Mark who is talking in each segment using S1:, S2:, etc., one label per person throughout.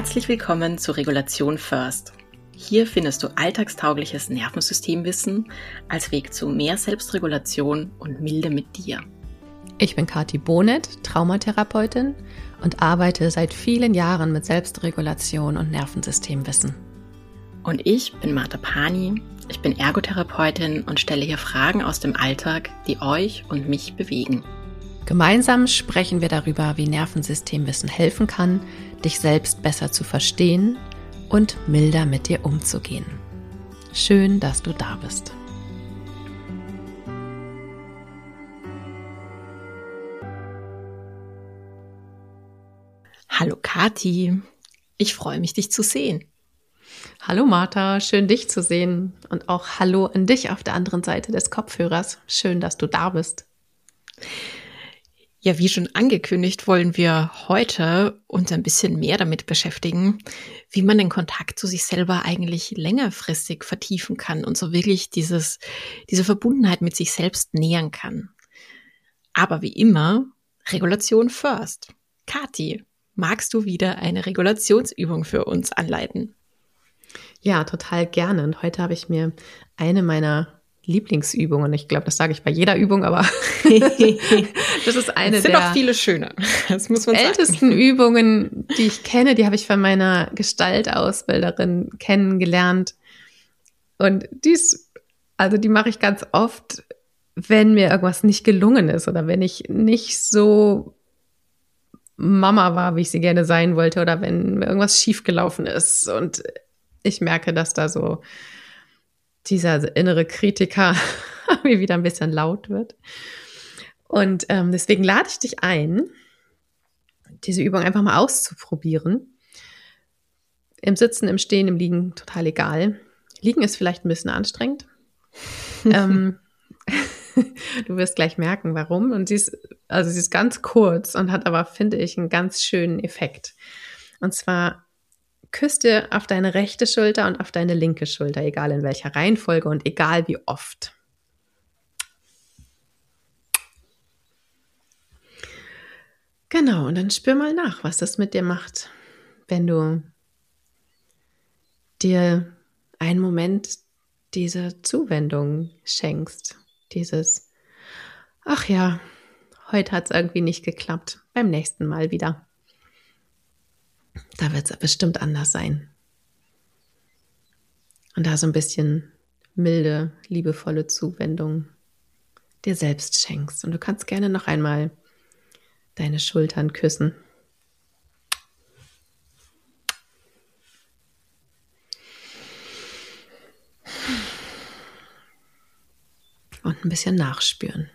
S1: Herzlich willkommen zu Regulation First. Hier findest du alltagstaugliches Nervensystemwissen als Weg zu mehr Selbstregulation und Milde mit dir.
S2: Ich bin Kathi Bonet, Traumatherapeutin und arbeite seit vielen Jahren mit Selbstregulation und Nervensystemwissen.
S1: Und ich bin Martha Pani, ich bin Ergotherapeutin und stelle hier Fragen aus dem Alltag, die euch und mich bewegen.
S2: Gemeinsam sprechen wir darüber, wie Nervensystemwissen helfen kann, dich selbst besser zu verstehen und milder mit dir umzugehen. Schön, dass du da bist.
S1: Hallo Kathi, ich freue mich, dich zu sehen.
S2: Hallo Martha, schön dich zu sehen und auch hallo an dich auf der anderen Seite des Kopfhörers. Schön, dass du da bist.
S1: Ja, wie schon angekündigt, wollen wir heute uns ein bisschen mehr damit beschäftigen, wie man den Kontakt zu sich selber eigentlich längerfristig vertiefen kann und so wirklich diese Verbundenheit mit sich selbst nähern kann. Aber wie immer, Regulation first. Kathi, magst du wieder eine Regulationsübung für uns anleiten?
S2: Ja, total gerne. Und heute habe ich mir eine meiner Lieblingsübungen, ich glaube, das sage ich bei jeder Übung, aber das ist eine
S1: sind
S2: der
S1: auch viele schöne, das muss man
S2: ältesten
S1: sagen.
S2: Übungen, die ich kenne. Die habe ich von meiner Gestaltausbilderin kennengelernt. Und die mache ich ganz oft, wenn mir irgendwas nicht gelungen ist oder wenn ich nicht so Mama war, wie ich sie gerne sein wollte, oder wenn mir irgendwas schiefgelaufen ist und ich merke, dass da so dieser innere Kritiker mir wieder ein bisschen laut wird. Und deswegen lade ich dich ein, diese Übung einfach mal auszuprobieren. Im Sitzen, im Stehen, im Liegen, total egal. Liegen ist vielleicht ein bisschen anstrengend. Du wirst gleich merken, warum. Und sie ist ganz kurz und hat aber, finde ich, einen ganz schönen Effekt. Und zwar küss dir auf deine rechte Schulter und auf deine linke Schulter, egal in welcher Reihenfolge und egal wie oft. Genau, und dann spür mal nach, was das mit dir macht, wenn du dir einen Moment diese Zuwendung schenkst. Dieses, ach ja, heute hat es irgendwie nicht geklappt, beim nächsten Mal wieder. Da wird es bestimmt anders sein. Und da so ein bisschen milde, liebevolle Zuwendung dir selbst schenkst. Und du kannst gerne noch einmal deine Schultern küssen. Und ein bisschen nachspüren.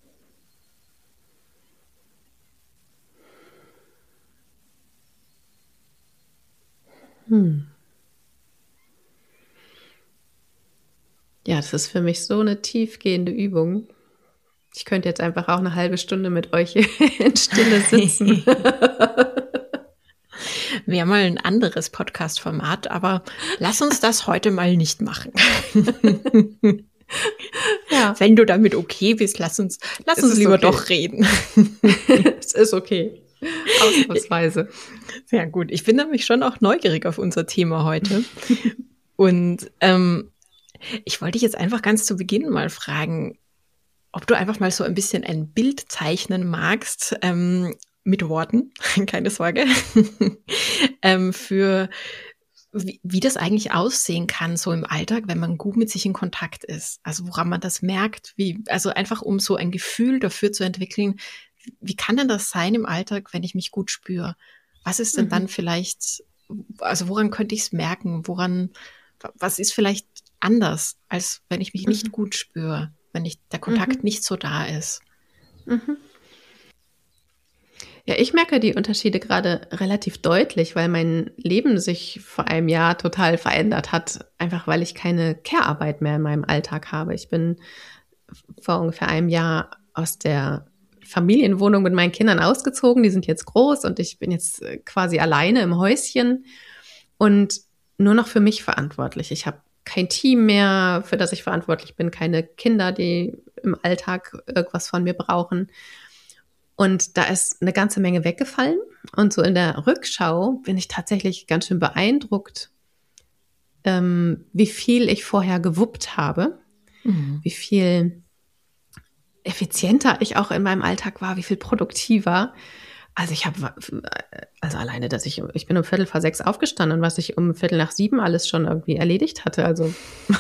S2: Ja, das ist für mich so eine tiefgehende Übung. Ich könnte jetzt einfach auch eine halbe Stunde mit euch in Stille sitzen.
S1: Wäre mal ein anderes Podcast-Format, aber lass uns das heute mal nicht machen. Ja. Wenn du damit okay bist, lass uns lieber okay. Doch reden.
S2: Es ist okay. Ausnahmsweise.
S1: Sehr gut. Ich bin nämlich schon auch neugierig auf unser Thema heute. Und ich wollte dich jetzt einfach ganz zu Beginn mal fragen, ob du einfach mal so ein bisschen ein Bild zeichnen magst, mit Worten, keine Sorge, für wie das eigentlich aussehen kann, so im Alltag, wenn man gut mit sich in Kontakt ist. Also woran man das merkt, also einfach um so ein Gefühl dafür zu entwickeln, wie kann denn das sein im Alltag, wenn ich mich gut spüre? Was ist denn dann vielleicht, also woran könnte ich es merken? Was ist vielleicht anders, als wenn ich mich nicht gut spüre, wenn der Kontakt nicht so da ist?
S2: Ja, ich merke die Unterschiede gerade relativ deutlich, weil mein Leben sich vor einem Jahr total verändert hat, einfach weil ich keine Care-Arbeit mehr in meinem Alltag habe. Ich bin vor ungefähr einem Jahr aus der Familienwohnung mit meinen Kindern ausgezogen. Die sind jetzt groß und ich bin jetzt quasi alleine im Häuschen und nur noch für mich verantwortlich. Ich habe kein Team mehr, für das ich verantwortlich bin, keine Kinder, die im Alltag irgendwas von mir brauchen. Und da ist eine ganze Menge weggefallen. Und so in der Rückschau bin ich tatsächlich ganz schön beeindruckt, wie viel ich vorher gewuppt habe, wie viel effizienter ich auch in meinem Alltag war, wie viel produktiver. Also also alleine, ich bin um 5:45 aufgestanden und was ich um 6:45 alles schon irgendwie erledigt hatte. Also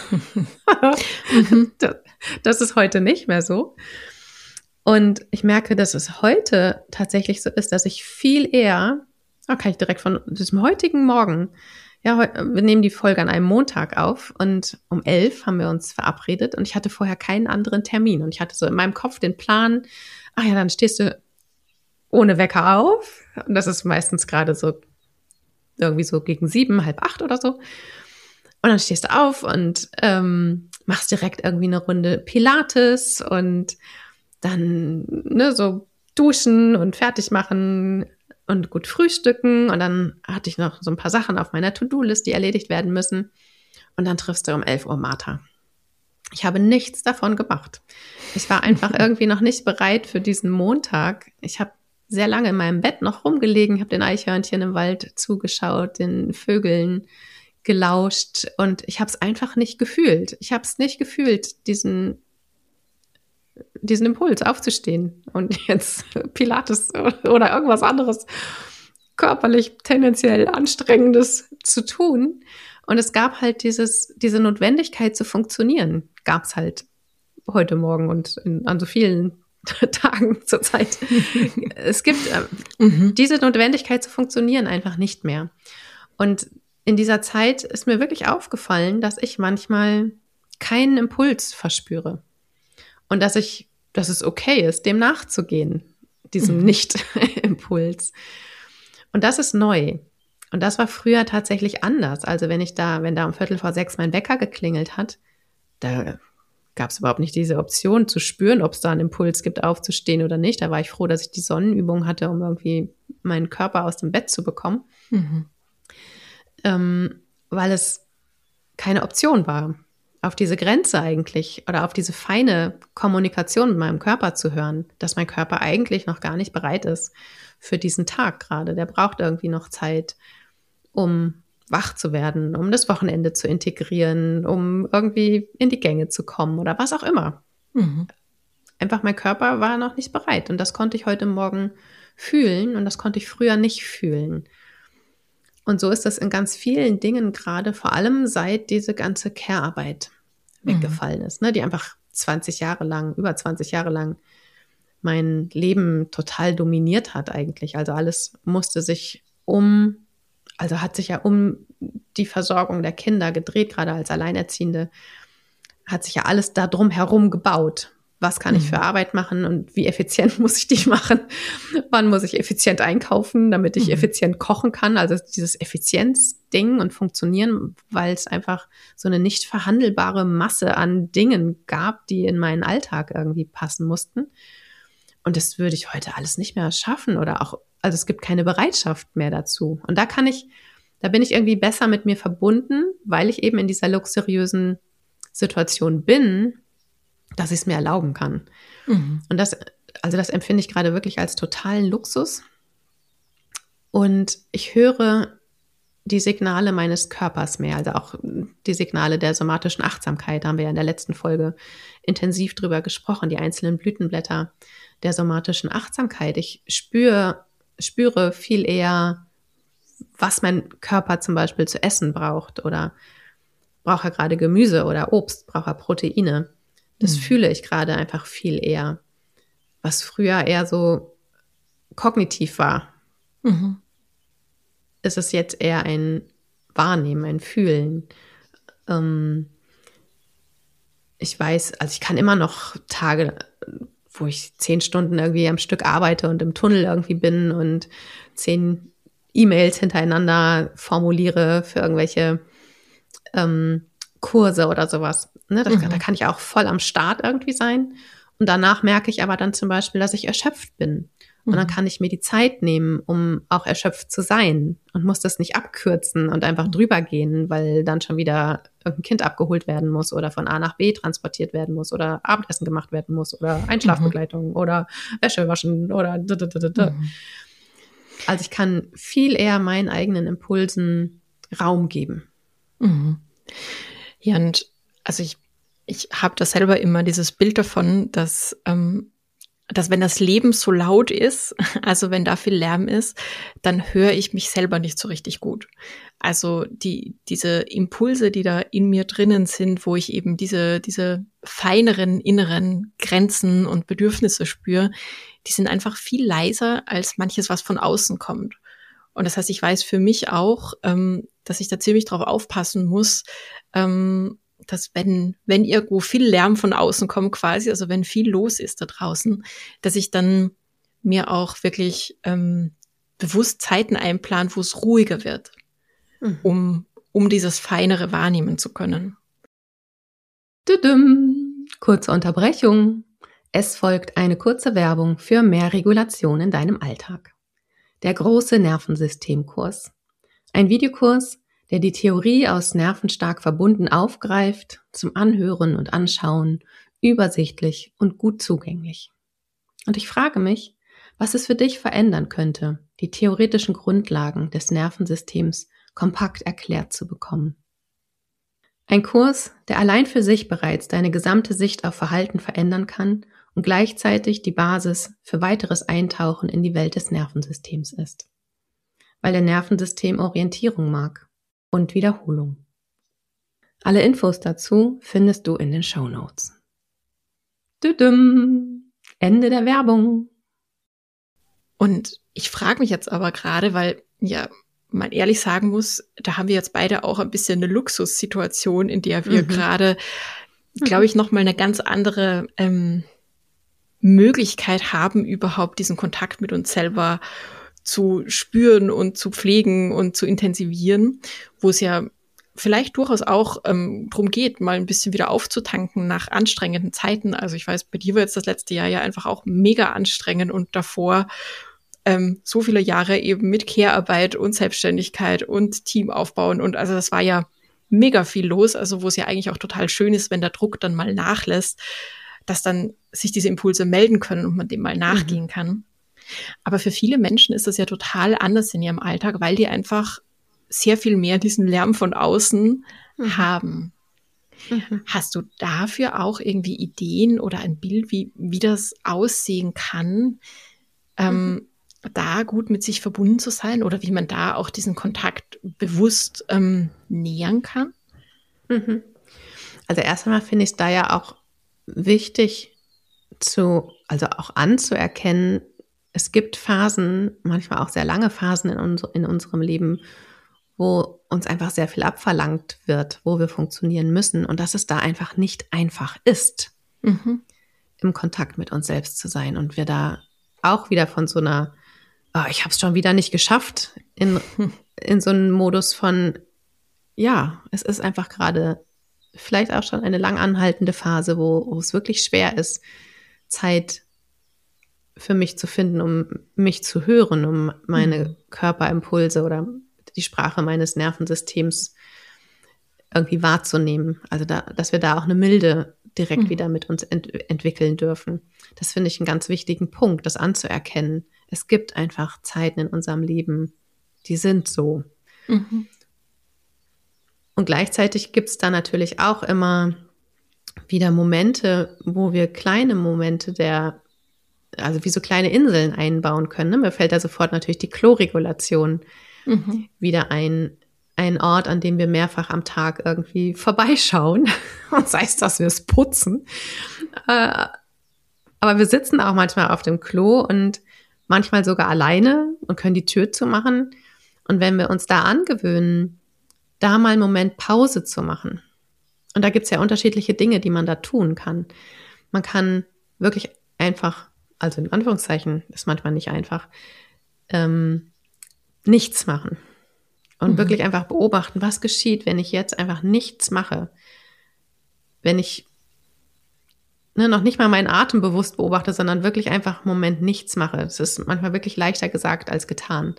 S2: das ist heute nicht mehr so. Und ich merke, dass es heute tatsächlich so ist, dass ich viel eher, kann ich direkt von diesem heutigen Morgen, ja, wir nehmen die Folge an einem Montag auf und um 11 haben wir uns verabredet und ich hatte vorher keinen anderen Termin und ich hatte so in meinem Kopf den Plan, dann stehst du ohne Wecker auf und das ist meistens gerade so irgendwie so gegen 7, 7:30 oder so und dann stehst du auf und machst direkt irgendwie eine Runde Pilates und dann so duschen und fertig machen und gut frühstücken und dann hatte ich noch so ein paar Sachen auf meiner To-Do-List, die erledigt werden müssen und dann triffst du um 11 Uhr Martha. Ich habe nichts davon gemacht. Ich war einfach irgendwie noch nicht bereit für diesen Montag. Ich habe sehr lange in meinem Bett noch rumgelegen, habe den Eichhörnchen im Wald zugeschaut, den Vögeln gelauscht und ich habe es einfach nicht gefühlt. Ich habe es nicht gefühlt, diesen Impuls aufzustehen und jetzt Pilates oder irgendwas anderes körperlich tendenziell Anstrengendes zu tun. Und es gab halt diese Notwendigkeit zu funktionieren, gab es halt heute Morgen und an so vielen Tagen zur Zeit. Es gibt diese Notwendigkeit zu funktionieren einfach nicht mehr. Und in dieser Zeit ist mir wirklich aufgefallen, dass ich manchmal keinen Impuls verspüre. Und dass es okay ist, dem nachzugehen, diesem Nicht-Impuls. Und das ist neu. Und das war früher tatsächlich anders. Also wenn da um 5:45 mein Wecker geklingelt hat, da gab es überhaupt nicht diese Option zu spüren, ob es da einen Impuls gibt, aufzustehen oder nicht. Da war ich froh, dass ich die Sonnenübung hatte, um irgendwie meinen Körper aus dem Bett zu bekommen. Weil es keine Option war, auf diese Grenze eigentlich oder auf diese feine Kommunikation mit meinem Körper zu hören, dass mein Körper eigentlich noch gar nicht bereit ist für diesen Tag gerade. Der braucht irgendwie noch Zeit, um wach zu werden, um das Wochenende zu integrieren, um irgendwie in die Gänge zu kommen oder was auch immer. Einfach mein Körper war noch nicht bereit und das konnte ich heute Morgen fühlen und das konnte ich früher nicht fühlen. Und so ist das in ganz vielen Dingen gerade, vor allem seit diese ganze Care-Arbeit weggefallen ist, die einfach über 20 Jahre lang mein Leben total dominiert hat eigentlich. Also alles hat sich ja um die Versorgung der Kinder gedreht, gerade als Alleinerziehende, hat sich ja alles da drum herum gebaut. Was kann ich für Arbeit machen und wie effizient muss ich die machen? Wann muss ich effizient einkaufen, damit ich effizient kochen kann? Also dieses Effizienzding und Funktionieren, weil es einfach so eine nicht verhandelbare Masse an Dingen gab, die in meinen Alltag irgendwie passen mussten. Und das würde ich heute alles nicht mehr schaffen also es gibt keine Bereitschaft mehr dazu. Und da bin ich irgendwie besser mit mir verbunden, weil ich eben in dieser luxuriösen Situation bin, dass ich es mir erlauben kann. Und das empfinde ich gerade wirklich als totalen Luxus. Und ich höre die Signale meines Körpers mehr, also auch die Signale der somatischen Achtsamkeit, da haben wir ja in der letzten Folge intensiv drüber gesprochen, die einzelnen Blütenblätter der somatischen Achtsamkeit. Ich spüre viel eher, was mein Körper zum Beispiel zu essen braucht oder braucht er gerade Gemüse oder Obst, braucht er Proteine. Das fühle ich gerade einfach viel eher, was früher eher so kognitiv war. Ist es jetzt eher ein Wahrnehmen, ein Fühlen. Ich weiß, also ich kann immer noch Tage, wo ich 10 Stunden irgendwie am Stück arbeite und im Tunnel irgendwie bin und 10 E-Mails hintereinander formuliere für irgendwelche Kurse oder sowas. Da kann ich auch voll am Start irgendwie sein. Und danach merke ich aber dann zum Beispiel, dass ich erschöpft bin. Und dann kann ich mir die Zeit nehmen, um auch erschöpft zu sein und muss das nicht abkürzen und einfach drüber gehen, weil dann schon wieder irgendein Kind abgeholt werden muss oder von A nach B transportiert werden muss oder Abendessen gemacht werden muss oder Einschlafbegleitung oder Wäsche waschen oder Also ich kann viel eher meinen eigenen Impulsen Raum geben.
S1: Mhm. Ja, und also ich habe da selber immer dieses Bild davon, dass wenn das Leben so laut ist, also wenn da viel Lärm ist, dann höre ich mich selber nicht so richtig gut. Also diese Impulse, die da in mir drinnen sind, wo ich eben diese feineren inneren Grenzen und Bedürfnisse spüre, die sind einfach viel leiser als manches, was von außen kommt. Und das heißt, ich weiß für mich auch, dass ich da ziemlich drauf aufpassen muss, dass wenn irgendwo viel Lärm von außen kommt quasi, also wenn viel los ist da draußen, dass ich dann mir auch wirklich bewusst Zeiten einplan, wo es ruhiger wird, um dieses Feinere wahrnehmen zu können.
S2: Kurze Unterbrechung. Es folgt eine kurze Werbung für mehr Regulation in deinem Alltag. Der große Nervensystemkurs. Ein Videokurs, der die Theorie aus Nervenstark verbunden aufgreift, zum Anhören und Anschauen, übersichtlich und gut zugänglich. Und ich frage mich, was es für dich verändern könnte, die theoretischen Grundlagen des Nervensystems kompakt erklärt zu bekommen. Ein Kurs, der allein für sich bereits deine gesamte Sicht auf Verhalten verändern kann und gleichzeitig die Basis für weiteres Eintauchen in die Welt des Nervensystems ist. Weil der Nervensystem Orientierung mag und Wiederholung. Alle Infos dazu findest du in den Shownotes. Ende der Werbung.
S1: Und ich frage mich jetzt aber gerade, weil ja man ehrlich sagen muss, da haben wir jetzt beide auch ein bisschen eine Luxussituation, in der wir gerade, glaube ich, nochmal eine ganz andere Möglichkeit haben, überhaupt diesen Kontakt mit uns selber zu spüren und zu pflegen und zu intensivieren, wo es ja vielleicht durchaus auch drum geht, mal ein bisschen wieder aufzutanken nach anstrengenden Zeiten. Also ich weiß, bei dir war jetzt das letzte Jahr ja einfach auch mega anstrengend und davor so viele Jahre eben mit Care-Arbeit und Selbstständigkeit und Team aufbauen. Und also das war ja mega viel los, also wo es ja eigentlich auch total schön ist, wenn der Druck dann mal nachlässt, dass dann sich diese Impulse melden können und man dem mal nachgehen kann. Aber für viele Menschen ist das ja total anders in ihrem Alltag, weil die einfach sehr viel mehr diesen Lärm von außen haben. Hast du dafür auch irgendwie Ideen oder ein Bild, wie das aussehen kann, da gut mit sich verbunden zu sein oder wie man da auch diesen Kontakt bewusst nähern kann?
S2: Also erst einmal finde ich es da ja auch wichtig also auch anzuerkennen, es gibt Phasen, manchmal auch sehr lange Phasen in unserem Leben, wo uns einfach sehr viel abverlangt wird, wo wir funktionieren müssen und dass es da einfach nicht einfach ist, im Kontakt mit uns selbst zu sein und wir da auch wieder von so einer ich habe es schon wieder nicht geschafft, in so einen Modus von, ja, es ist einfach gerade vielleicht auch schon eine lang anhaltende Phase, wo es wirklich schwer ist, Zeit für mich zu finden, um mich zu hören, um meine Körperimpulse oder die Sprache meines Nervensystems irgendwie wahrzunehmen. Also dass wir da auch eine Milde direkt wieder mit uns entwickeln dürfen. Das finde ich einen ganz wichtigen Punkt, das anzuerkennen. Es gibt einfach Zeiten in unserem Leben, die sind so. Und gleichzeitig gibt es da natürlich auch immer wieder Momente, wo wir kleine Momente also wie so kleine Inseln einbauen können. Ne? Mir fällt da sofort natürlich die Kloregulation wieder ein. Ein Ort, an dem wir mehrfach am Tag irgendwie vorbeischauen. Und sei es, dass wir es putzen. Aber wir sitzen auch manchmal auf dem Klo und manchmal sogar alleine und können die Tür zumachen. Und wenn wir uns da angewöhnen, da mal einen Moment Pause zu machen. Und da gibt es ja unterschiedliche Dinge, die man da tun kann. Man kann wirklich einfach, also in Anführungszeichen, ist manchmal nicht einfach, nichts machen. Und wirklich einfach beobachten, was geschieht, wenn ich jetzt einfach nichts mache. Wenn ich noch nicht mal meinen Atem bewusst beobachte, sondern wirklich einfach einen Moment nichts mache. Das ist manchmal wirklich leichter gesagt als getan.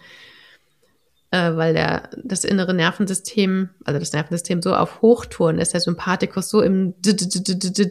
S2: Weil das innere Nervensystem, also das Nervensystem so auf Hochtouren ist, der Sympathikus so im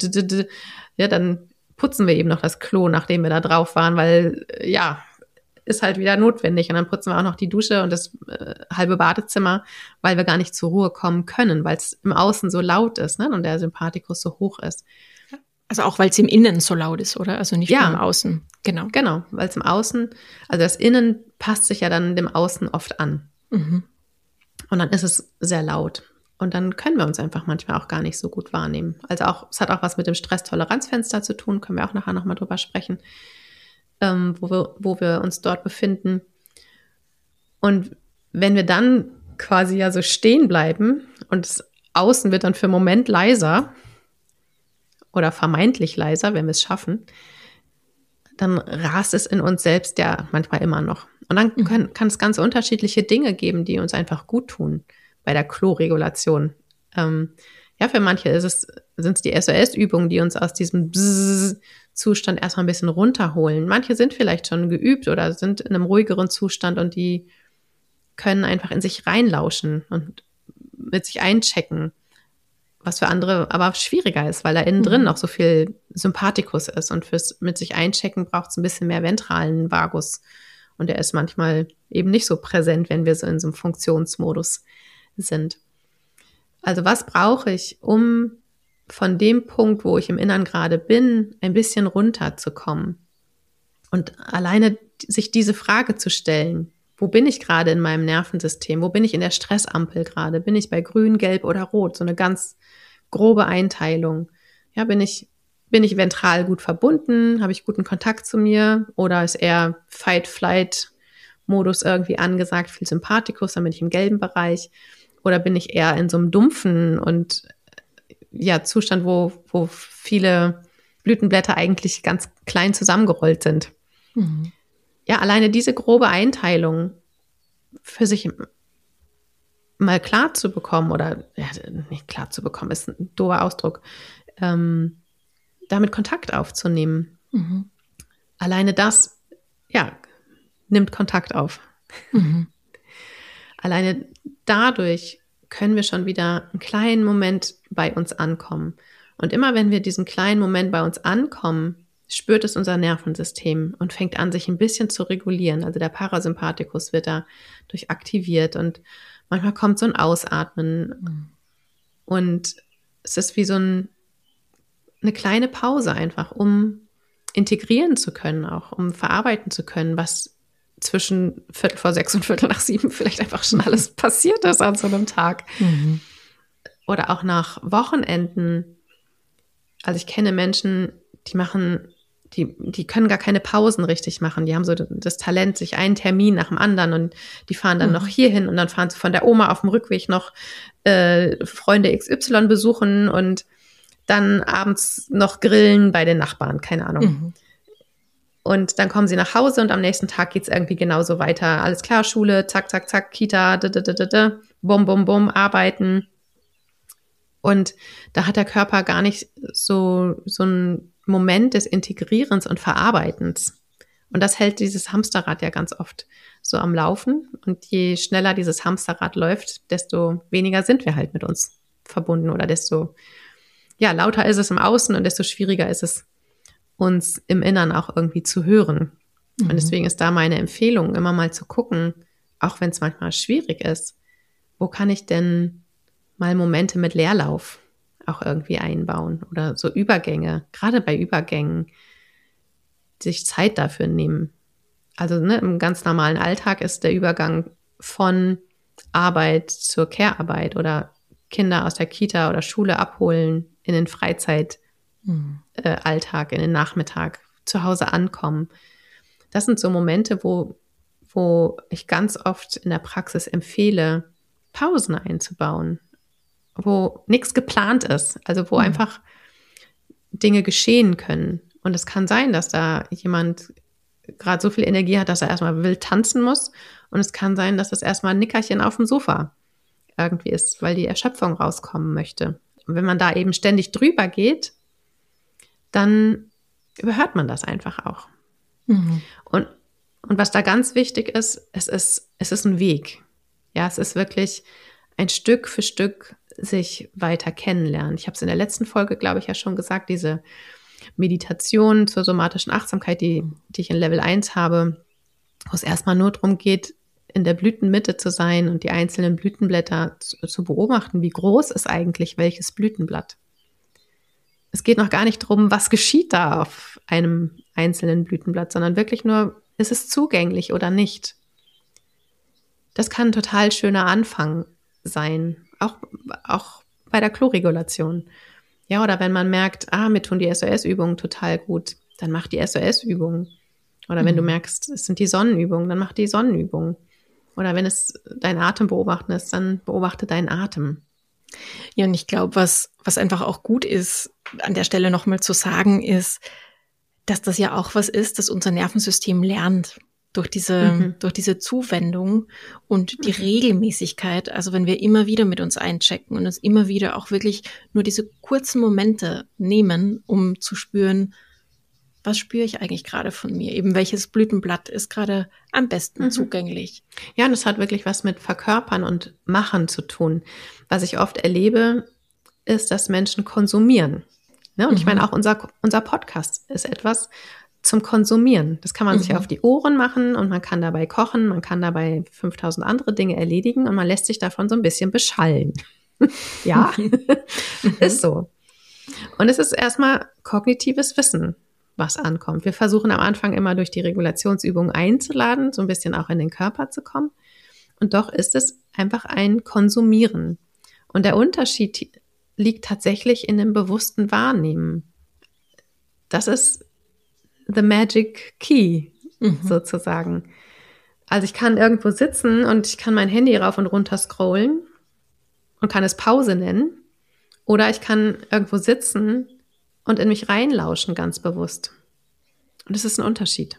S2: ja, dann putzen wir eben noch das Klo, nachdem wir da drauf waren, weil ja, ist halt wieder notwendig. Und dann putzen wir auch noch die Dusche und das halbe Badezimmer, weil wir gar nicht zur Ruhe kommen können, weil es im Außen so laut ist, ne? Und der Sympathikus so hoch ist.
S1: Also auch, weil es im Innen so laut ist, oder? Also nicht nur im Außen. Genau.
S2: Genau, weil es im Außen, also das Innen passt sich ja dann dem Außen oft an.
S1: Mhm.
S2: Und dann ist es sehr laut. Und dann können wir uns einfach manchmal auch gar nicht so gut wahrnehmen. Also auch, es hat auch was mit dem Stresstoleranzfenster zu tun, können wir auch nachher nochmal drüber sprechen, wo wir uns dort befinden. Und wenn wir dann quasi ja so stehen bleiben und das Außen wird dann für einen Moment leiser oder vermeintlich leiser, wenn wir es schaffen, dann rast es in uns selbst ja manchmal immer noch. Und dann kann es ganz unterschiedliche Dinge geben, die uns einfach gut tun bei der Kloregulation. Für manche sind es die SOS-Übungen, die uns aus diesem Zustand erstmal ein bisschen runterholen. Manche sind vielleicht schon geübt oder sind in einem ruhigeren Zustand und die können einfach in sich reinlauschen und mit sich einchecken, was für andere aber schwieriger ist, weil da innen drin noch so viel Sympathikus ist und fürs mit sich einchecken braucht es ein bisschen mehr ventralen Vagus und der ist manchmal eben nicht so präsent, wenn wir so in so einem Funktionsmodus sind. Also was brauche ich, um von dem Punkt, wo ich im Innern gerade bin, ein bisschen runterzukommen? Und alleine sich diese Frage zu stellen, wo bin ich gerade in meinem Nervensystem? Wo bin ich in der Stressampel gerade? Bin ich bei grün, gelb oder rot? So eine ganz grobe Einteilung. Ja, bin ich ventral gut verbunden? Habe ich guten Kontakt zu mir? Oder ist eher Fight-Flight-Modus irgendwie angesagt, viel Sympathikus, dann bin ich im gelben Bereich? Oder bin ich eher in so einem dumpfen und Zustand, wo viele Blütenblätter eigentlich ganz klein zusammengerollt sind? Mhm. Ja, alleine diese grobe Einteilung für sich mal klar zu bekommen oder nicht klar zu bekommen, ist ein doofer Ausdruck, damit Kontakt aufzunehmen. Mhm. Alleine das, nimmt Kontakt auf. Mhm. Alleine dadurch können wir schon wieder einen kleinen Moment bei uns ankommen. Und immer wenn wir diesen kleinen Moment bei uns ankommen, spürt es unser Nervensystem und fängt an, sich ein bisschen zu regulieren. Also der Parasympathikus wird dadurch aktiviert und manchmal kommt so ein Ausatmen. Und es ist wie so eine kleine Pause einfach, um integrieren zu können, auch um verarbeiten zu können, was zwischen 5:45 und 5:45 vielleicht einfach schon alles passiert ist an so einem Tag. Mhm. Oder auch nach Wochenenden. Also ich kenne Menschen, die können gar keine Pausen richtig machen. Die haben so das Talent, sich einen Termin nach dem anderen und die fahren dann noch hierhin und dann fahren sie von der Oma auf dem Rückweg noch Freunde XY besuchen und dann abends noch grillen bei den Nachbarn, keine Ahnung. Mhm. Und dann kommen sie nach Hause und am nächsten Tag geht's irgendwie genauso weiter. Alles klar, Schule, zack, zack, zack, Kita, bum, bum, bum, arbeiten. Und da hat der Körper gar nicht so einen Moment des Integrierens und Verarbeitens. Und das hält dieses Hamsterrad ja ganz oft so am Laufen. Und je schneller dieses Hamsterrad läuft, desto weniger sind wir halt mit uns verbunden oder desto lauter ist es im Außen und desto schwieriger ist es, uns im Innern auch irgendwie zu hören. Mhm. Und deswegen ist da meine Empfehlung, immer mal zu gucken, auch wenn es manchmal schwierig ist, wo kann ich denn mal Momente mit Leerlauf auch irgendwie einbauen oder so Übergänge, gerade bei Übergängen, sich Zeit dafür nehmen. Also im ganz normalen Alltag ist der Übergang von Arbeit zur Care-Arbeit oder Kinder aus der Kita oder Schule abholen in den Alltag, in den Nachmittag, zu Hause ankommen. Das sind so Momente, wo ich ganz oft in der Praxis empfehle, Pausen einzubauen, wo nichts geplant ist, also wo einfach Dinge geschehen können. Und es kann sein, dass da jemand gerade so viel Energie hat, dass er erstmal wild tanzen muss. Und es kann sein, dass das erstmal ein Nickerchen auf dem Sofa irgendwie ist, weil die Erschöpfung rauskommen möchte. Und wenn man da eben ständig drüber geht, dann überhört man das einfach auch. Mhm. Und was da ganz wichtig ist, es ist ein Weg. Ja, es ist wirklich ein Stück für Stück sich weiter kennenlernen. Ich habe es in der letzten Folge, glaube ich, ja schon gesagt, diese Meditation zur somatischen Achtsamkeit, die ich in Level 1 habe, wo es erstmal nur darum geht, in der Blütenmitte zu sein und die einzelnen Blütenblätter zu beobachten. Wie groß ist eigentlich welches Blütenblatt? Es geht noch gar nicht darum, was geschieht da auf einem einzelnen Blütenblatt, sondern wirklich nur, ist es zugänglich oder nicht? Das kann ein total schöner Anfang sein, auch bei der Kloregulation. Ja, oder wenn man merkt, mir tun die SOS-Übungen total gut, dann mach die SOS-Übungen. Oder wenn du merkst, es sind die Sonnenübungen, dann mach die Sonnenübungen. Oder wenn es dein Atem beobachten ist, dann beobachte deinen Atem.
S1: Ja, und ich glaube, was einfach auch gut ist, an der Stelle nochmal zu sagen, ist, dass das ja auch was ist, das unser Nervensystem lernt durch diese Zuwendung und die Regelmäßigkeit. Also wenn wir immer wieder mit uns einchecken und uns immer wieder auch wirklich nur diese kurzen Momente nehmen, um zu spüren, was spüre ich eigentlich gerade von mir? Eben welches Blütenblatt ist gerade am besten zugänglich?
S2: Ja, und das hat wirklich was mit Verkörpern und Machen zu tun. Was ich oft erlebe, ist, dass Menschen konsumieren. Ne? Und ich meine, auch unser Podcast ist etwas zum Konsumieren. Das kann man sich auf die Ohren machen und man kann dabei kochen, man kann dabei 5000 andere Dinge erledigen und man lässt sich davon so ein bisschen beschallen. Ja, ist so. Und es ist erstmal kognitives Wissen, was ankommt. Wir versuchen am Anfang immer durch die Regulationsübungen einzuladen, so ein bisschen auch in den Körper zu kommen. Und doch ist es einfach ein Konsumieren. Und der Unterschied liegt tatsächlich in dem bewussten Wahrnehmen. Das ist the magic key, sozusagen. Also ich kann irgendwo sitzen und ich kann mein Handy rauf und runter scrollen und kann es Pause nennen. Oder ich kann irgendwo sitzen und in mich reinlauschen, ganz bewusst. Und das ist ein Unterschied.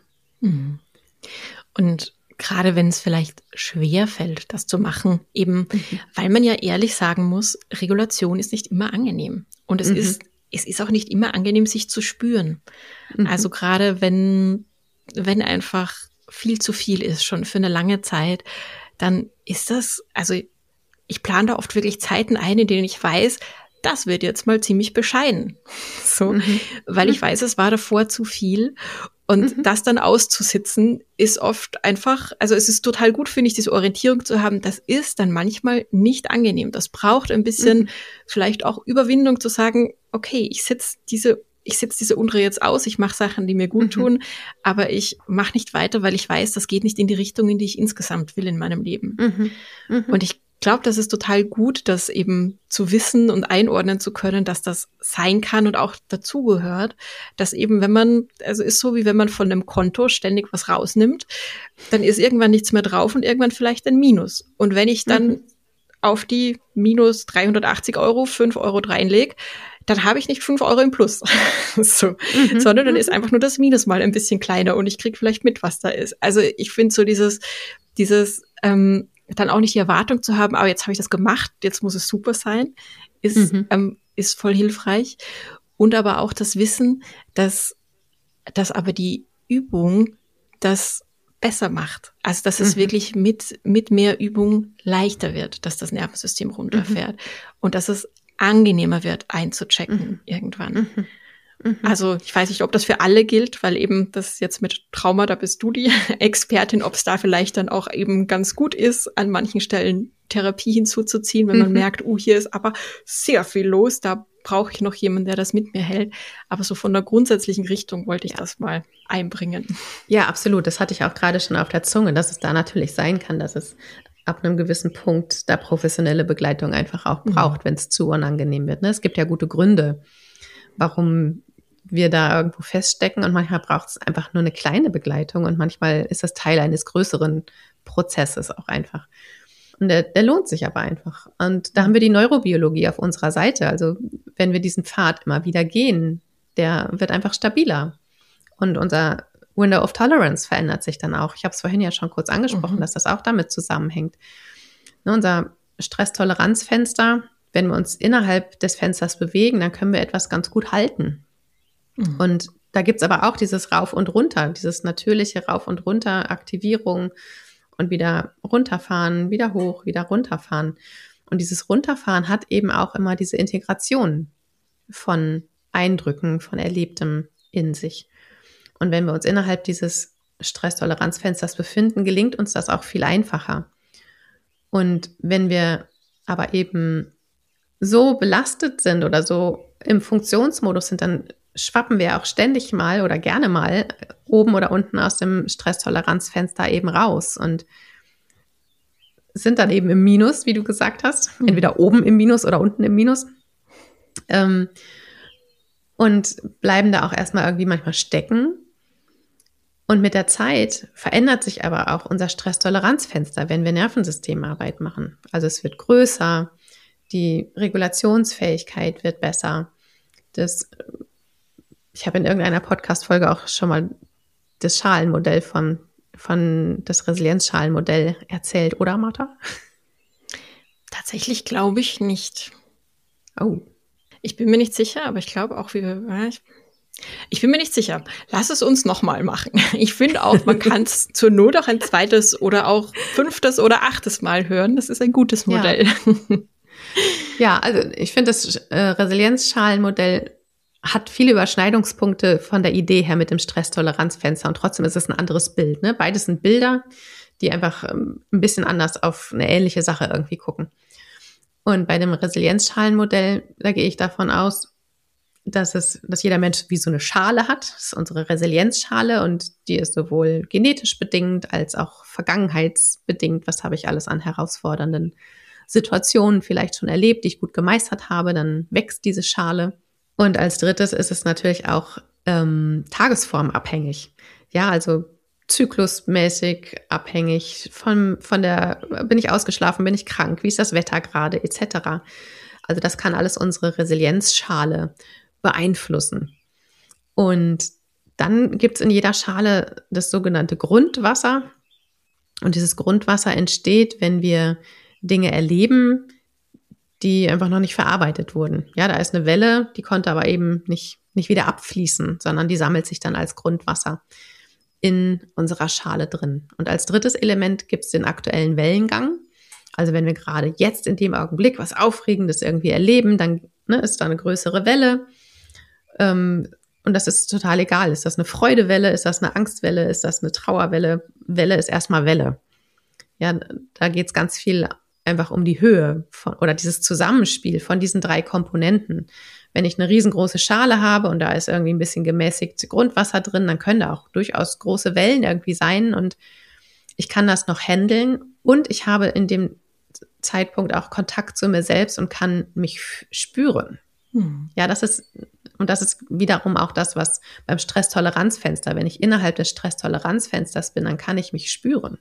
S1: Und gerade wenn es vielleicht schwer fällt, das zu machen, eben weil man ja ehrlich sagen muss, Regulation ist nicht immer angenehm. Und es ist auch nicht immer angenehm, sich zu spüren. Also gerade wenn einfach viel zu viel ist, schon für eine lange Zeit, dann ist das, also ich plane da oft wirklich Zeiten ein, in denen ich weiß, das wird jetzt mal ziemlich bescheiden. So, weil ich weiß, es war davor zu viel. Und das dann auszusitzen, ist oft einfach, also es ist total gut, finde ich, diese Orientierung zu haben. Das ist dann manchmal nicht angenehm. Das braucht ein bisschen vielleicht auch Überwindung zu sagen, okay, ich sitze diese Unruhe jetzt aus, ich mache Sachen, die mir gut tun, aber ich mache nicht weiter, weil ich weiß, das geht nicht in die Richtung, in die ich insgesamt will in meinem Leben. Und ich glaube, das ist total gut, das eben zu wissen und einordnen zu können, dass das sein kann und auch dazugehört, dass eben, wenn man, also ist so, wie wenn man von einem Konto ständig was rausnimmt, dann ist irgendwann nichts mehr drauf und irgendwann vielleicht ein Minus. Und wenn ich dann auf die minus 380 Euro 5 Euro reinlege, dann habe ich nicht 5 Euro im Plus, so, sondern dann ist einfach nur das Minus mal ein bisschen kleiner und ich kriege vielleicht mit, was da ist. Also ich finde so dieses dann auch nicht die Erwartung zu haben, aber jetzt habe ich das gemacht, jetzt muss es super sein, ist voll hilfreich. Und aber auch das Wissen, dass aber die Übung das besser macht. Also dass es wirklich mit mehr Übung leichter wird, dass das Nervensystem runterfährt und dass es angenehmer wird, einzuchecken irgendwann. Also ich weiß nicht, ob das für alle gilt, weil eben das jetzt mit Trauma, da bist du die Expertin, ob es da vielleicht dann auch eben ganz gut ist, an manchen Stellen Therapie hinzuzuziehen, wenn man merkt, hier ist aber sehr viel los, da brauche ich noch jemanden, der das mit mir hält. Aber so von der grundsätzlichen Richtung wollte ich das mal einbringen.
S2: Ja, absolut. Das hatte ich auch gerade schon auf der Zunge, dass es da natürlich sein kann, dass es ab einem gewissen Punkt da professionelle Begleitung einfach auch braucht, wenn es zu unangenehm wird. Ne? Es gibt ja gute Gründe, warum wir da irgendwo feststecken und manchmal braucht es einfach nur eine kleine Begleitung und manchmal ist das Teil eines größeren Prozesses auch einfach. Und der lohnt sich aber einfach. Und da haben wir die Neurobiologie auf unserer Seite. Also wenn wir diesen Pfad immer wieder gehen, der wird einfach stabiler. Und unser Window of Tolerance verändert sich dann auch. Ich habe es vorhin ja schon kurz angesprochen, dass das auch damit zusammenhängt. Ne, unser Stresstoleranzfenster, wenn wir uns innerhalb des Fensters bewegen, dann können wir etwas ganz gut halten. Und da gibt's aber auch dieses Rauf und Runter, dieses natürliche Rauf und Runter, Aktivierung und wieder runterfahren, wieder hoch, wieder runterfahren. Und dieses Runterfahren hat eben auch immer diese Integration von Eindrücken, von Erlebtem in sich. Und wenn wir uns innerhalb dieses Stresstoleranzfensters befinden, gelingt uns das auch viel einfacher. Und wenn wir aber eben so belastet sind oder so im Funktionsmodus sind, dann schwappen wir auch ständig mal oder gerne mal oben oder unten aus dem Stresstoleranzfenster eben raus und sind dann eben im Minus, wie du gesagt hast, entweder oben im Minus oder unten im Minus. Und bleiben da auch erstmal irgendwie manchmal stecken. Und mit der Zeit verändert sich aber auch unser Stresstoleranzfenster, wenn wir Nervensystemarbeit machen. Also es wird größer, die Regulationsfähigkeit wird besser. Ich habe in irgendeiner Podcast-Folge auch schon mal das Schalenmodell von das Resilienzschalenmodell erzählt, oder Martha?
S1: Tatsächlich glaube ich nicht.
S2: Oh.
S1: Ich bin mir nicht sicher, aber ich glaube auch, ich bin mir nicht sicher. Lass es uns nochmal machen. Ich finde auch, man kann es zur Not auch ein zweites oder auch 5. oder 8. Mal hören. Das ist ein gutes Modell.
S2: Ja, also ich finde, das Resilienzschalenmodell hat viele Überschneidungspunkte von der Idee her mit dem Stresstoleranzfenster und trotzdem ist es ein anderes Bild. Ne? Beides sind Bilder, die einfach ein bisschen anders auf eine ähnliche Sache irgendwie gucken. Und bei dem Resilienzschalenmodell, da gehe ich davon aus, dass jeder Mensch wie so eine Schale hat. Das ist unsere Resilienzschale und die ist sowohl genetisch bedingt als auch vergangenheitsbedingt. Was habe ich alles an herausfordernden Situationen vielleicht schon erlebt, die ich gut gemeistert habe, dann wächst diese Schale. Und als drittes ist es natürlich auch tagesformabhängig. Ja, also zyklusmäßig abhängig bin ich ausgeschlafen, bin ich krank, wie ist das Wetter gerade, etc. Also das kann alles unsere Resilienzschale beeinflussen. Und dann gibt es in jeder Schale das sogenannte Grundwasser. Und dieses Grundwasser entsteht, wenn wir Dinge erleben, die einfach noch nicht verarbeitet wurden. Ja, da ist eine Welle, die konnte aber eben nicht wieder abfließen, sondern die sammelt sich dann als Grundwasser in unserer Schale drin. Und als drittes Element gibt es den aktuellen Wellengang. Also wenn wir gerade jetzt in dem Augenblick was Aufregendes irgendwie erleben, dann ist da eine größere Welle. Und das ist total egal. Ist das eine Freudewelle? Ist das eine Angstwelle? Ist das eine Trauerwelle? Welle ist erstmal Welle. Ja, da geht es ganz viel einfach um die Höhe oder dieses Zusammenspiel von diesen 3 Komponenten. Wenn ich eine riesengroße Schale habe und da ist irgendwie ein bisschen gemäßigt Grundwasser drin, dann können da auch durchaus große Wellen irgendwie sein und ich kann das noch handeln und ich habe in dem Zeitpunkt auch Kontakt zu mir selbst und kann mich spüren. Ja, das ist wiederum auch das, was beim Stresstoleranzfenster, wenn ich innerhalb des Stresstoleranzfensters bin, dann kann ich mich spüren.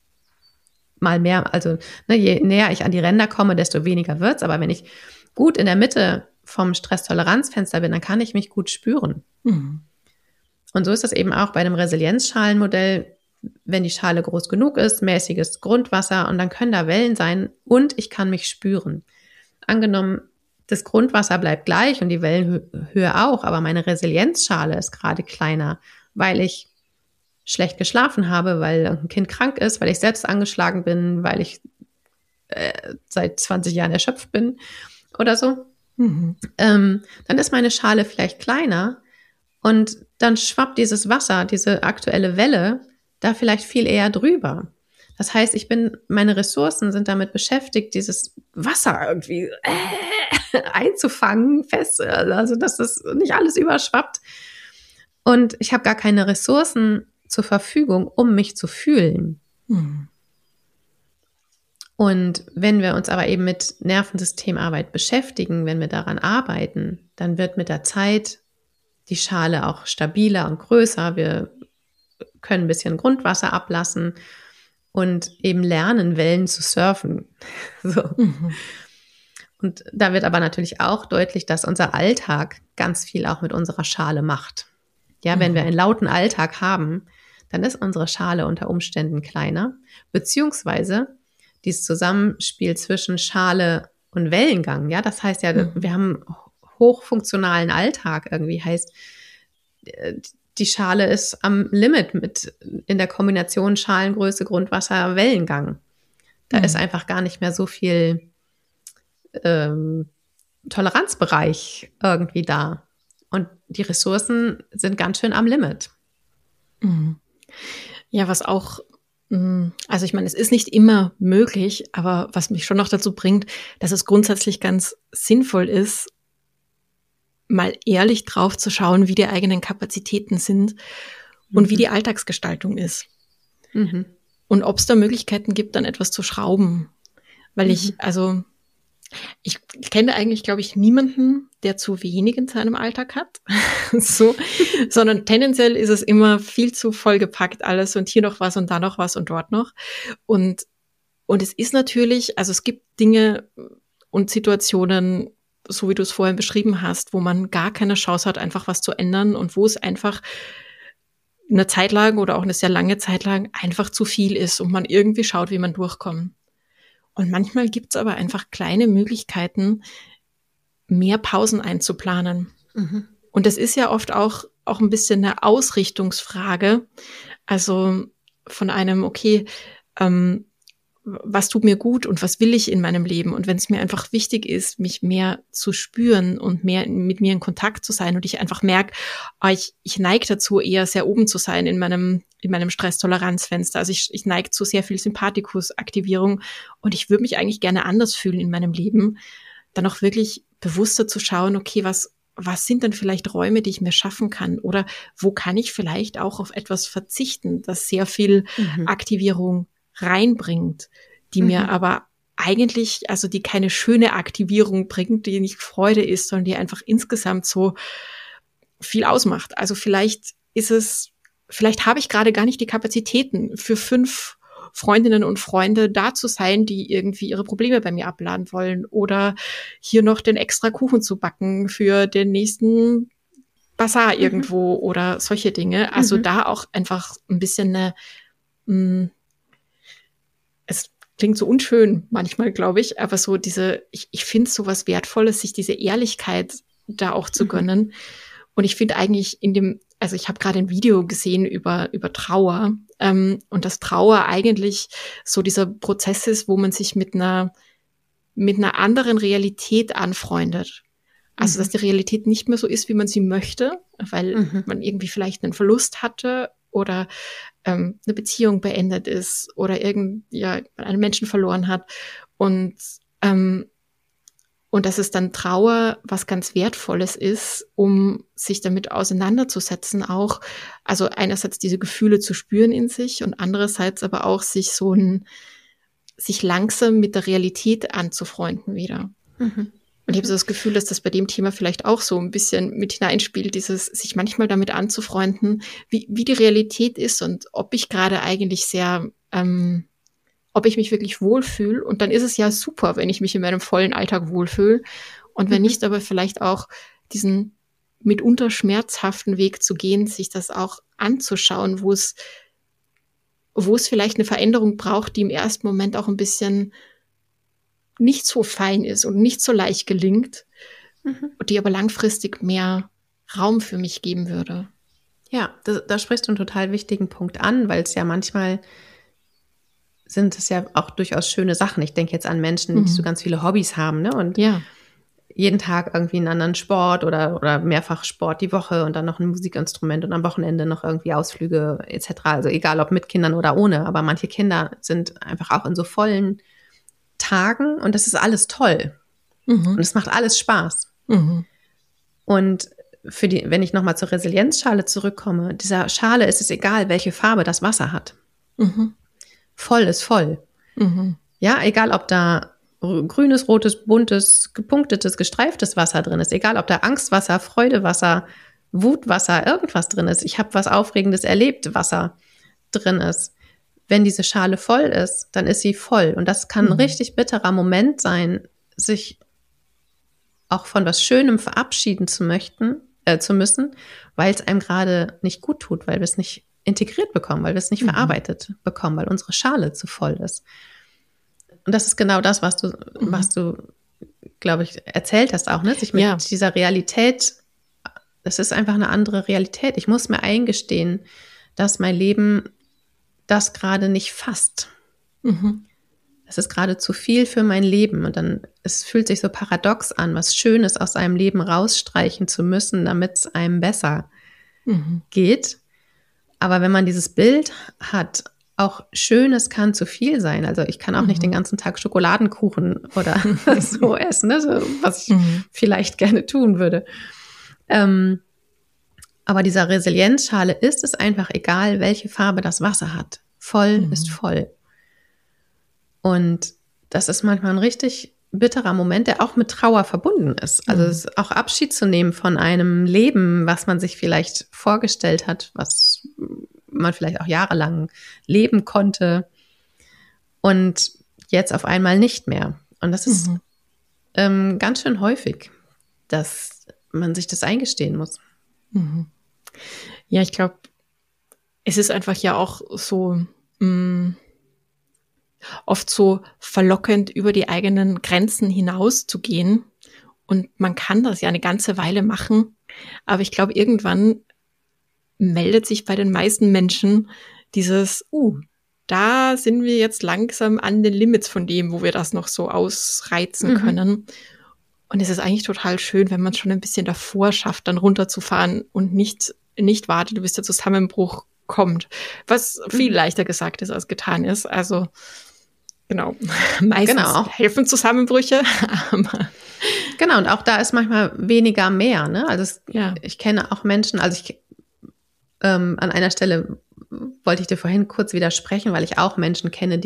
S2: Mal mehr, also je näher ich an die Ränder komme, desto weniger wird's. Aber wenn ich gut in der Mitte vom Stresstoleranzfenster bin, dann kann ich mich gut spüren. Und so ist das eben auch bei dem Resilienzschalenmodell, wenn die Schale groß genug ist, mäßiges Grundwasser und dann können da Wellen sein und ich kann mich spüren. Angenommen, das Grundwasser bleibt gleich und die Wellenhöhe auch, aber meine Resilienzschale ist gerade kleiner, weil ich schlecht geschlafen habe, weil ein Kind krank ist, weil ich selbst angeschlagen bin, weil ich seit 20 Jahren erschöpft bin oder so. Dann ist meine Schale vielleicht kleiner und dann schwappt dieses Wasser, diese aktuelle Welle, da vielleicht viel eher drüber. Das heißt, meine Ressourcen sind damit beschäftigt, dieses Wasser irgendwie einzufangen, also dass das nicht alles überschwappt. Und ich habe gar keine Ressourcen zur Verfügung, um mich zu fühlen. Und wenn wir uns aber eben mit Nervensystemarbeit beschäftigen, wenn wir daran arbeiten, dann wird mit der Zeit die Schale auch stabiler und größer. Wir können ein bisschen Grundwasser ablassen und eben lernen, Wellen zu surfen. So. Und da wird aber natürlich auch deutlich, dass unser Alltag ganz viel auch mit unserer Schale macht. Ja, wenn wir einen lauten Alltag haben, dann ist unsere Schale unter Umständen kleiner, beziehungsweise dieses Zusammenspiel zwischen Schale und Wellengang. Ja, das heißt ja, wir haben hochfunktionalen Alltag irgendwie, heißt, die Schale ist am Limit mit in der Kombination Schalengröße, Grundwasser, Wellengang. Da ist einfach gar nicht mehr so viel Toleranzbereich irgendwie da. Und die Ressourcen sind ganz schön am Limit.
S1: Ja, was auch, also ich meine, es ist nicht immer möglich, aber was mich schon noch dazu bringt, dass es grundsätzlich ganz sinnvoll ist, mal ehrlich drauf zu schauen, wie die eigenen Kapazitäten sind und wie die Alltagsgestaltung ist.
S2: Mhm.
S1: Und ob es da Möglichkeiten gibt, dann etwas zu schrauben. Weil ich kenne eigentlich, glaube ich, niemanden, der zu wenig in seinem Alltag hat, so, sondern tendenziell ist es immer viel zu vollgepackt alles und hier noch was und da noch was und dort noch. Und es ist natürlich, also es gibt Dinge und Situationen, so wie du es vorhin beschrieben hast, wo man gar keine Chance hat, einfach was zu ändern und wo es einfach eine Zeit lang oder auch eine sehr lange Zeit lang einfach zu viel ist und man irgendwie schaut, wie man durchkommt. Und manchmal gibt es aber einfach kleine Möglichkeiten, mehr Pausen einzuplanen.
S2: Mhm.
S1: Und das ist ja oft auch ein bisschen eine Ausrichtungsfrage. Also von einem, okay, was tut mir gut und was will ich in meinem Leben? Und wenn es mir einfach wichtig ist, mich mehr zu spüren und mehr mit mir in Kontakt zu sein und ich einfach merke, ich neige dazu, eher sehr oben zu sein in meinem Stresstoleranzfenster. Also ich neige zu sehr viel Sympathikusaktivierung und ich würde mich eigentlich gerne anders fühlen in meinem Leben. Dann auch wirklich bewusster zu schauen, okay, was sind denn vielleicht Räume, die ich mir schaffen kann? Oder wo kann ich vielleicht auch auf etwas verzichten, das sehr viel Aktivierung reinbringt, die mir aber eigentlich, also die keine schöne Aktivierung bringt, die nicht Freude ist, sondern die einfach insgesamt so viel ausmacht. Also vielleicht habe ich gerade gar nicht die Kapazitäten für 5 Freundinnen und Freunde da zu sein, die irgendwie ihre Probleme bei mir abladen wollen oder hier noch den extra Kuchen zu backen für den nächsten Bazar irgendwo oder solche Dinge. Also da auch einfach ein bisschen es klingt so unschön manchmal, glaube ich, aber so ich finde es so was Wertvolles, sich diese Ehrlichkeit da auch zu gönnen. Und ich finde eigentlich also ich habe gerade ein Video gesehen über Trauer, und dass Trauer eigentlich so dieser Prozess ist, wo man sich mit einer anderen Realität anfreundet. Also, dass die Realität nicht mehr so ist, wie man sie möchte, weil man irgendwie vielleicht einen Verlust hatte oder eine Beziehung beendet ist oder einen Menschen verloren hat. Und dass es dann Trauer was ganz Wertvolles ist, um sich damit auseinanderzusetzen auch. Also einerseits diese Gefühle zu spüren in sich und andererseits aber auch sich langsam mit der Realität anzufreunden wieder. Und ich habe so das Gefühl, dass das bei dem Thema vielleicht auch so ein bisschen mit hineinspielt, dieses sich manchmal damit anzufreunden, wie die Realität ist und ob ich gerade eigentlich ob ich mich wirklich wohlfühle. Und dann ist es ja super, wenn ich mich in meinem vollen Alltag wohlfühle. Und wenn nicht, aber vielleicht auch diesen mitunter schmerzhaften Weg zu gehen, sich das auch anzuschauen, wo es vielleicht eine Veränderung braucht, die im ersten Moment auch ein bisschen nicht so fein ist und nicht so leicht gelingt, und die aber langfristig mehr Raum für mich geben würde.
S2: Ja, da sprichst du einen total wichtigen Punkt an, weil es ja manchmal sind es ja auch durchaus schöne Sachen. Ich denke jetzt an Menschen, die so ganz viele Hobbys haben, ne? Und jeden Tag irgendwie einen anderen Sport oder mehrfach Sport die Woche und dann noch ein Musikinstrument und am Wochenende noch irgendwie Ausflüge etc. Also egal, ob mit Kindern oder ohne, aber manche Kinder sind einfach auch in so vollen Tagen und das ist alles toll. Und es macht alles Spaß. Und wenn ich nochmal zur Resilienzschale zurückkomme, dieser Schale ist es egal, welche Farbe das Wasser hat. Voll ist voll. Ja, egal ob da grünes, rotes, buntes, gepunktetes, gestreiftes Wasser drin ist, egal ob da Angstwasser, Freudewasser, Wutwasser, irgendwas drin ist. Ich habe was Aufregendes erlebt, Wasser drin ist. Wenn diese Schale voll ist, dann ist sie voll. Und das kann ein richtig bitterer Moment sein, sich auch von was Schönem verabschieden zu müssen, weil es einem gerade nicht gut tut, weil wir es nicht integriert bekommen, weil wir es nicht verarbeitet bekommen, weil unsere Schale zu voll ist. Und das ist genau das, was du, glaube ich, erzählt hast auch, ne? Sich mit dieser Realität, das ist einfach eine andere Realität. Ich muss mir eingestehen, dass mein Leben das gerade nicht fasst. Es ist gerade zu viel für mein Leben. Und dann, es fühlt sich so paradox an, was Schönes aus einem Leben rausstreichen zu müssen, damit es einem besser geht. Aber wenn man dieses Bild hat, auch Schönes kann zu viel sein. Also ich kann auch nicht den ganzen Tag Schokoladenkuchen oder so essen, ne? So, was ich vielleicht gerne tun würde. Aber dieser Resilienzschale ist es einfach egal, welche Farbe das Wasser hat. Voll ist voll. Und das ist manchmal ein richtig bitterer Moment, der auch mit Trauer verbunden ist. Also es ist auch Abschied zu nehmen von einem Leben, was man sich vielleicht vorgestellt hat, was man vielleicht auch jahrelang leben konnte und jetzt auf einmal nicht mehr. Und das ist ganz schön häufig, dass man sich das eingestehen muss.
S1: Ja, ich glaube, es ist einfach ja auch so oft so verlockend, über die eigenen Grenzen hinaus zu gehen. Und man kann das ja eine ganze Weile machen. Aber ich glaube, irgendwann meldet sich bei den meisten Menschen dieses, da sind wir jetzt langsam an den Limits von dem, wo wir das noch so ausreizen können. Und es ist eigentlich total schön, wenn man es schon ein bisschen davor schafft, dann runterzufahren und nicht wartet, bis der Zusammenbruch kommt. Was viel leichter gesagt ist, als getan ist. Also genau, meistens helfen Zusammenbrüche.
S2: Genau, und auch da ist manchmal weniger mehr. Ne? Also ich kenne auch Menschen, an einer Stelle wollte ich dir vorhin kurz widersprechen, weil ich auch Menschen kenne,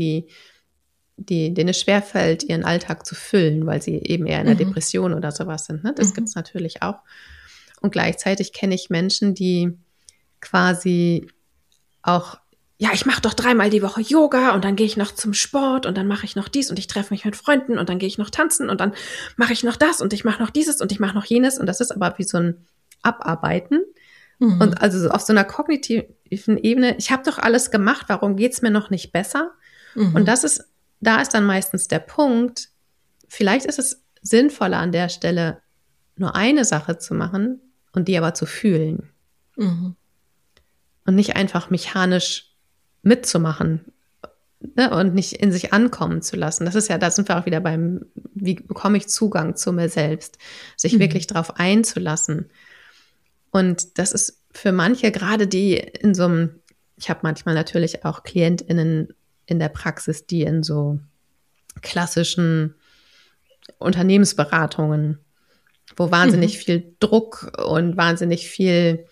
S2: denen es schwerfällt, ihren Alltag zu füllen, weil sie eben eher in der Depression oder sowas sind. Ne? Das gibt es natürlich auch. Und gleichzeitig kenne ich Menschen, die quasi auch, ich mache doch 3-mal die Woche Yoga und dann gehe ich noch zum Sport und dann mache ich noch dies und ich treffe mich mit Freunden und dann gehe ich noch tanzen und dann mache ich noch das und ich mache noch dieses und ich mache noch jenes. Und das ist aber wie so ein Abarbeiten. Und also auf so einer kognitiven Ebene, ich habe doch alles gemacht, warum geht's mir noch nicht besser? Und da ist dann meistens der Punkt, vielleicht ist es sinnvoller an der Stelle, nur eine Sache zu machen und die aber zu fühlen. Und nicht einfach mechanisch mitzumachen, ne? Und nicht in sich ankommen zu lassen. Das ist ja, da sind wir auch wieder beim, wie bekomme ich Zugang zu mir selbst, sich wirklich darauf einzulassen. Und das ist für manche, gerade die in so einem, ich habe manchmal natürlich auch KlientInnen in der Praxis, die in so klassischen Unternehmensberatungen, wo wahnsinnig viel Druck und wahnsinnig viel,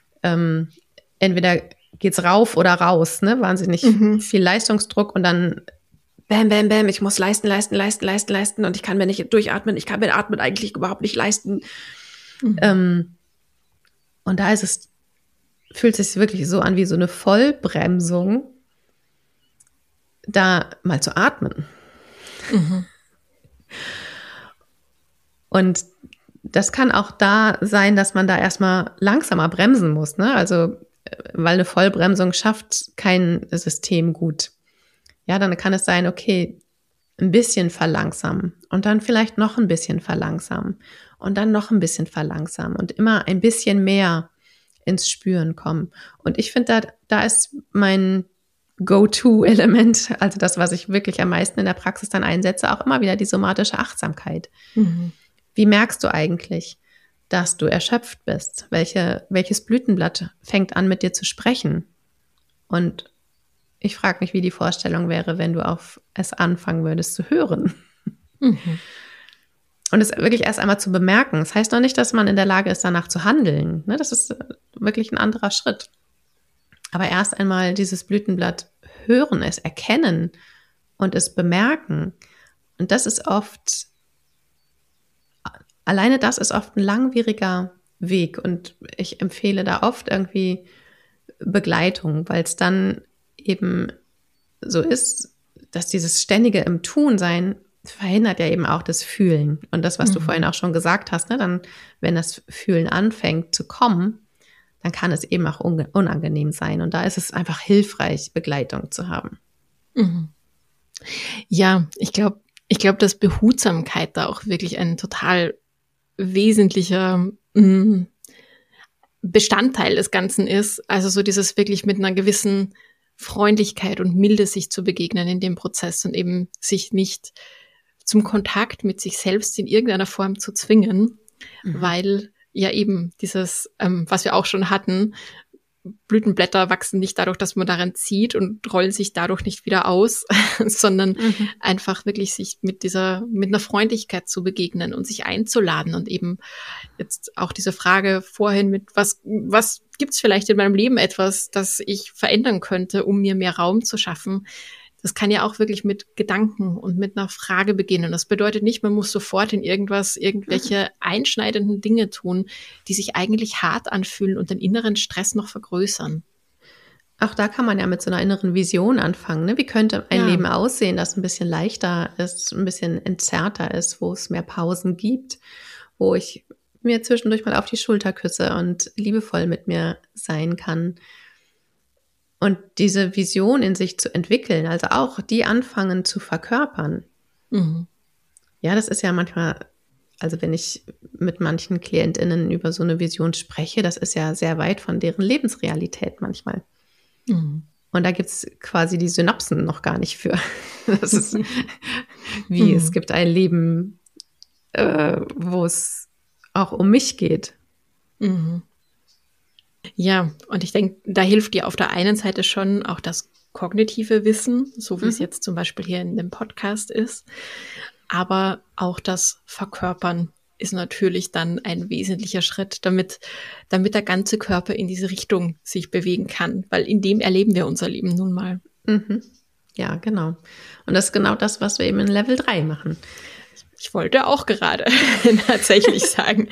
S2: entweder geht's rauf oder raus, ne? Wahnsinnig viel Leistungsdruck und dann bam, bam, bam, ich muss leisten und ich kann mir nicht durchatmen, ich kann mir Atmen eigentlich überhaupt nicht leisten. Und da fühlt es sich wirklich so an wie so eine Vollbremsung, da mal zu atmen. Und das kann auch da sein, dass man da erstmal langsamer bremsen muss, ne? Also, weil eine Vollbremsung schafft kein System gut. Ja, dann kann es sein, okay, ein bisschen verlangsamen und dann vielleicht noch ein bisschen verlangsamen und dann noch ein bisschen verlangsamen und immer ein bisschen mehr ins Spüren kommen. Und ich finde, da ist mein Go-To-Element, also das, was ich wirklich am meisten in der Praxis dann einsetze, auch immer wieder die somatische Achtsamkeit. Wie merkst du eigentlich, dass du erschöpft bist? Welches Blütenblatt fängt an, mit dir zu sprechen? Und ich frage mich, wie die Vorstellung wäre, wenn du auf es anfangen würdest zu hören. Und es wirklich erst einmal zu bemerken. Das heißt noch nicht, dass man in der Lage ist, danach zu handeln. Ne? Das ist wirklich ein anderer Schritt. Aber erst einmal dieses Blütenblatt hören, es erkennen und es bemerken. Und das ist alleine das ist oft ein langwieriger Weg. Und ich empfehle da oft irgendwie Begleitung, weil es dann eben so ist, dass dieses ständige im Tun sein verhindert ja eben auch das Fühlen. Und das, was du vorhin auch schon gesagt hast, ne, dann, wenn das Fühlen anfängt zu kommen, dann kann es eben auch unangenehm sein. Und da ist es einfach hilfreich, Begleitung zu haben.
S1: Ja, ich glaube, dass Behutsamkeit da auch wirklich ein total wesentlicher Bestandteil des Ganzen ist. Also so dieses wirklich mit einer gewissen Freundlichkeit und Milde sich zu begegnen in dem Prozess und eben sich nicht zum Kontakt mit sich selbst in irgendeiner Form zu zwingen, weil ja eben dieses, was wir auch schon hatten, Blütenblätter wachsen nicht dadurch, dass man daran zieht und rollen sich dadurch nicht wieder aus, sondern einfach wirklich sich mit einer Freundlichkeit zu begegnen und sich einzuladen und eben jetzt auch diese Frage vorhin mit was gibt's vielleicht in meinem Leben etwas, das ich verändern könnte, um mir mehr Raum zu schaffen. Das kann ja auch wirklich mit Gedanken und mit einer Frage beginnen. Das bedeutet nicht, man muss sofort in irgendwelche einschneidenden Dinge tun, die sich eigentlich hart anfühlen und den inneren Stress noch vergrößern.
S2: Auch da kann man ja mit so einer inneren Vision anfangen. Ne? Wie könnte ein Leben aussehen, das ein bisschen leichter ist, ein bisschen entzerrter ist, wo es mehr Pausen gibt, wo ich mir zwischendurch mal auf die Schulter küsse und liebevoll mit mir sein kann. Und diese Vision in sich zu entwickeln, also auch die anfangen zu verkörpern. Mhm. Ja, das ist ja manchmal, also wenn ich mit manchen KlientInnen über so eine Vision spreche, das ist ja sehr weit von deren Lebensrealität manchmal. Mhm. Und da gibt es quasi die Synapsen noch gar nicht für. Das ist wie, es gibt ein Leben, wo es auch um mich geht.
S1: Mhm. Ja, und ich denke, da hilft dir auf der einen Seite schon auch das kognitive Wissen, so wie es jetzt zum Beispiel hier in dem Podcast ist. Aber auch das Verkörpern ist natürlich dann ein wesentlicher Schritt, damit der ganze Körper in diese Richtung sich bewegen kann, weil in dem erleben wir unser Leben nun mal.
S2: Mhm. Ja, genau. Und das ist genau das, was wir eben in Level 3 machen.
S1: Ich wollte auch gerade tatsächlich sagen,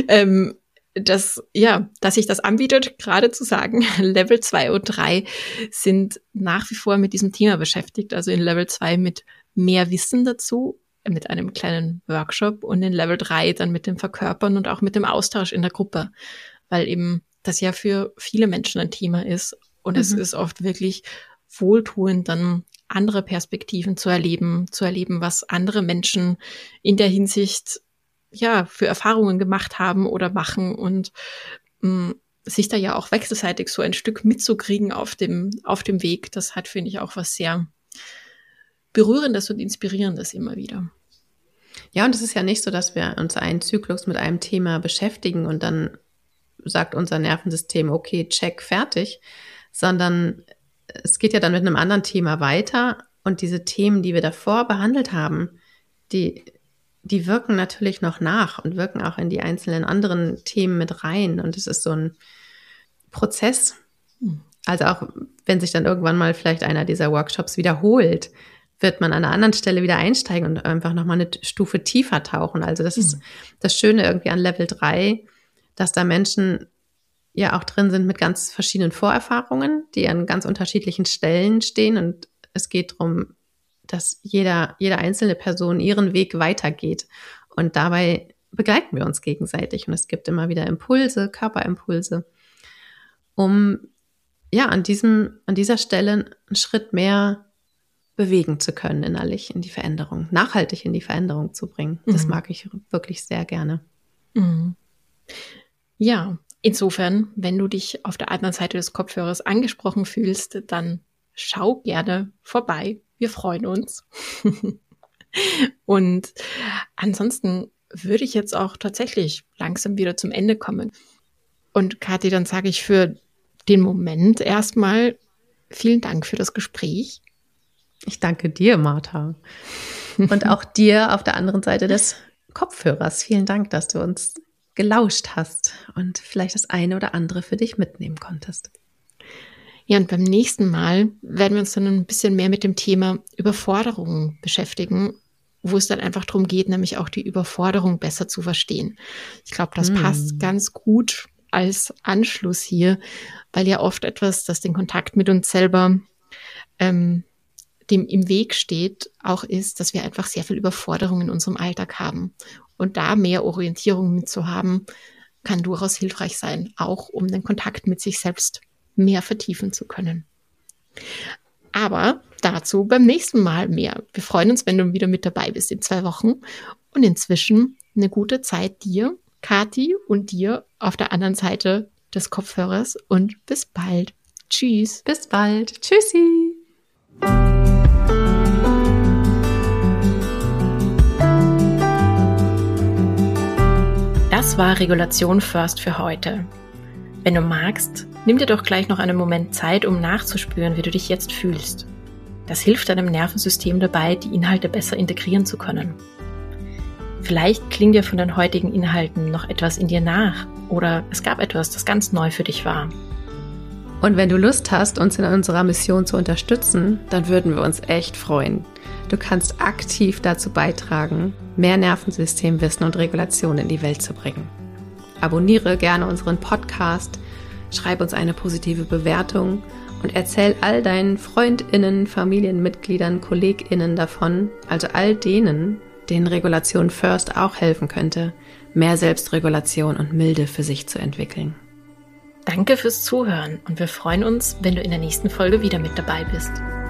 S1: dass sich das anbietet, gerade zu sagen, Level 2 und 3 sind nach wie vor mit diesem Thema beschäftigt. Also in Level 2 mit mehr Wissen dazu, mit einem kleinen Workshop und in Level 3 dann mit dem Verkörpern und auch mit dem Austausch in der Gruppe, weil eben das ja für viele Menschen ein Thema ist und es ist oft wirklich wohltuend, dann andere Perspektiven zu erleben, was andere Menschen in der Hinsicht für Erfahrungen gemacht haben oder machen und sich da ja auch wechselseitig so ein Stück mitzukriegen auf dem Weg, das hat, finde ich, auch was sehr Berührendes und Inspirierendes immer wieder.
S2: Ja, und es ist ja nicht so, dass wir uns einen Zyklus mit einem Thema beschäftigen und dann sagt unser Nervensystem, okay, check, fertig, sondern es geht ja dann mit einem anderen Thema weiter und diese Themen, die wir davor behandelt haben, die wirken natürlich noch nach und wirken auch in die einzelnen anderen Themen mit rein. Und es ist so ein Prozess. Also auch wenn sich dann irgendwann mal vielleicht einer dieser Workshops wiederholt, wird man an einer anderen Stelle wieder einsteigen und einfach nochmal eine Stufe tiefer tauchen. Also das ist das Schöne irgendwie an Level 3, dass da Menschen ja auch drin sind mit ganz verschiedenen Vorerfahrungen, die an ganz unterschiedlichen Stellen stehen. Und es geht darum, dass jede einzelne Person ihren Weg weitergeht. Und dabei begleiten wir uns gegenseitig. Und es gibt immer wieder Impulse, Körperimpulse, um an dieser Stelle einen Schritt mehr bewegen zu können innerlich in die Veränderung, nachhaltig in die Veränderung zu bringen. Das mag ich wirklich sehr gerne.
S1: Mhm. Ja, insofern, wenn du dich auf der anderen Seite des Kopfhörers angesprochen fühlst, dann schau gerne vorbei. Wir freuen uns. Und ansonsten würde ich jetzt auch tatsächlich langsam wieder zum Ende kommen. Und Kathi, dann sage ich für den Moment erstmal vielen Dank für das Gespräch.
S2: Ich danke dir, Martha. Und auch dir auf der anderen Seite des Kopfhörers. Vielen Dank, dass du uns gelauscht hast und vielleicht das eine oder andere für dich mitnehmen konntest.
S1: Ja, und beim nächsten Mal werden wir uns dann ein bisschen mehr mit dem Thema Überforderung beschäftigen, wo es dann einfach darum geht, nämlich auch die Überforderung besser zu verstehen. Ich glaube, das passt ganz gut als Anschluss hier, weil ja oft etwas, das den Kontakt mit uns selber dem im Weg steht, auch ist, dass wir einfach sehr viel Überforderung in unserem Alltag haben. Und da mehr Orientierung mitzuhaben, kann durchaus hilfreich sein, auch um den Kontakt mit sich selbst mehr vertiefen zu können. Aber dazu beim nächsten Mal mehr. Wir freuen uns, wenn du wieder mit dabei bist in 2 Wochen. Und inzwischen eine gute Zeit dir, Kathi, und dir auf der anderen Seite des Kopfhörers. Und bis bald. Tschüss.
S2: Bis bald. Tschüssi.
S1: Das war Regulation First für heute. Wenn du magst, nimm dir doch gleich noch einen Moment Zeit, um nachzuspüren, wie du dich jetzt fühlst. Das hilft deinem Nervensystem dabei, die Inhalte besser integrieren zu können. Vielleicht klingt dir von den heutigen Inhalten noch etwas in dir nach oder es gab etwas, das ganz neu für dich war.
S2: Und wenn du Lust hast, uns in unserer Mission zu unterstützen, dann würden wir uns echt freuen. Du kannst aktiv dazu beitragen, mehr Nervensystemwissen und Regulation in die Welt zu bringen. Abonniere gerne unseren Podcast, schreib uns eine positive Bewertung und erzähl all deinen FreundInnen, Familienmitgliedern, KollegInnen davon, also all denen Regulation First auch helfen könnte, mehr Selbstregulation und Milde für sich zu entwickeln.
S1: Danke fürs Zuhören und wir freuen uns, wenn du in der nächsten Folge wieder mit dabei bist.